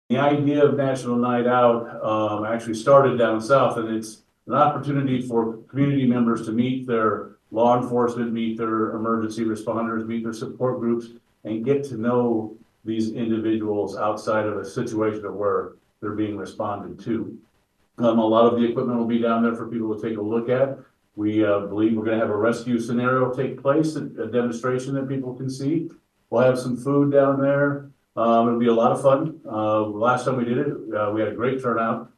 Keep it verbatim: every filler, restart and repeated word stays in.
The idea of National Night Out um, actually started down south, and it's an opportunity for community members to meet their law enforcement, meet their emergency responders, meet their support groups, and get to know these individuals outside of a situation of where they're being responded to. Um, a lot of the equipment will be down there for people to take a look at. We uh, believe we're going to have a rescue scenario take place, a, a demonstration that people can see. We'll have some food down there. Um, it'll be a lot of fun. Uh, last time we did it, uh, we had a great turnout.